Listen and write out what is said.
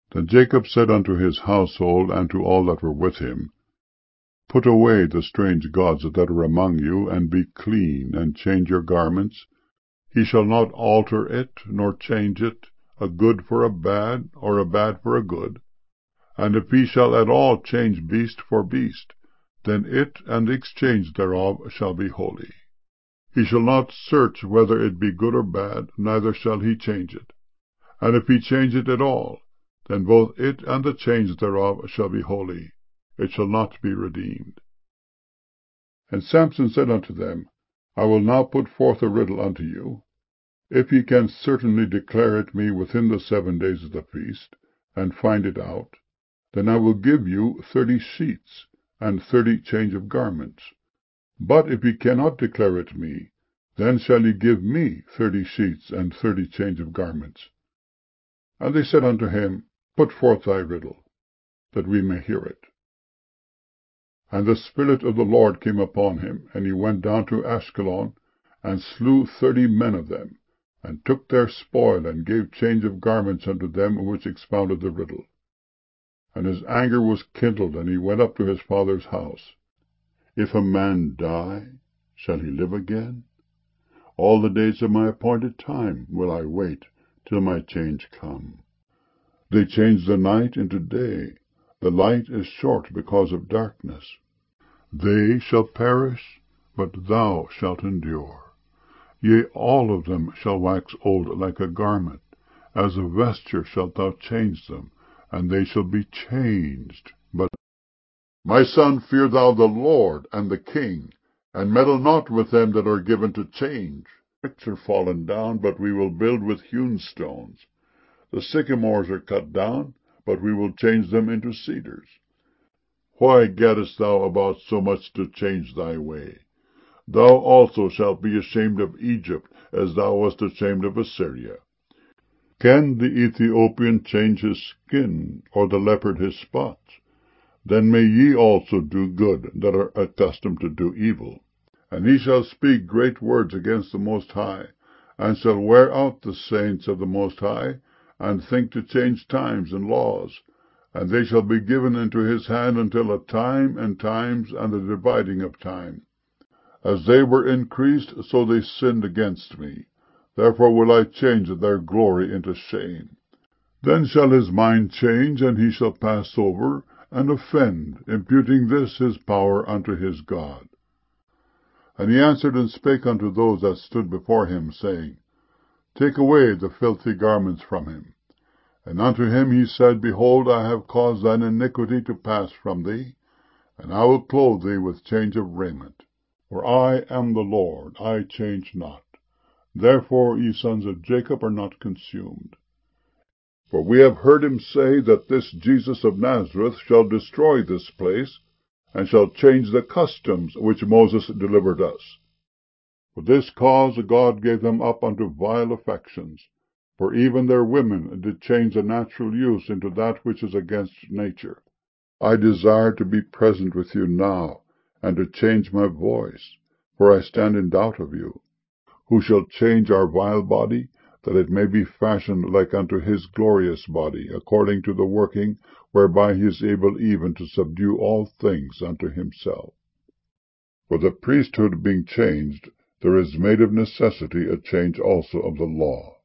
Then Jacob said unto his household and to all that were with him, Put away the strange gods that are among you, and be clean, and change your garments. He shall not alter it, nor change it, a good for a bad, or a bad for a good. And if he shall at all change beast for beast, then it and the exchange thereof shall be holy. He shall not search whether it be good or bad, neither shall he change it. And if he change it at all, then both it and the change thereof shall be holy. It shall not be redeemed. And Samson said unto them, I will now put forth a riddle unto you. If ye can certainly declare it me within the 7 days of the feast, and find it out, then I will give you 30 sheets, and 30 change of garments. But if ye cannot declare it me, then shall ye give me 30 sheets, and 30 change of garments. And they said unto him, Put forth thy riddle, that we may hear it. And the Spirit of the Lord came upon him, and he went down to Ashkelon, and slew 30 men of them, and took their spoil, and gave change of garments unto them which expounded the riddle. And his anger was kindled, and he went up to his father's house. If a man die, shall he live again? All the days of my appointed time will I wait, till my change come. They change the night into day. The light is short because of darkness. They shall perish, but thou shalt endure. Yea, all of them shall wax old like a garment. As a vesture shalt thou change them, and they shall be changed. But, my son, fear thou the Lord and the king, and meddle not with them that are given to change. Bricks are fallen down, but we will build with hewn stones. The sycamores are cut down, but we will change them into cedars. Why gaddest thou about so much to change thy way? Thou also shalt be ashamed of Egypt, as thou wast ashamed of Assyria. Can the Ethiopian change his skin, or the leopard his spots? Then may ye also do good, that are accustomed to do evil. And he shall speak great words against the Most High, and shall wear out the saints of the Most High, and think to change times and laws. And they shall be given into his hand until a time and times, and the dividing of time. As they were increased, so they sinned against me. Therefore will I change their glory into shame. Then shall his mind change, and he shall pass over, and offend, imputing this his power unto his God. And he answered and spake unto those that stood before him, saying, Take away the filthy garments from him. And unto him he said, Behold, I have caused thine iniquity to pass from thee, and I will clothe thee with change of raiment. For I am the Lord, I change not. Therefore ye sons of Jacob are not consumed. For we have heard him say that this Jesus of Nazareth shall destroy this place, and shall change the customs which Moses delivered us. For this cause God gave them up unto vile affections, for even their women did change the natural use into that which is against nature. I desire to be present with you now, and to change my voice, for I stand in doubt of you. Who shall change our vile body, that it may be fashioned like unto his glorious body, according to the working whereby he is able even to subdue all things unto himself. For the priesthood being changed, there is made of necessity a change also of the law.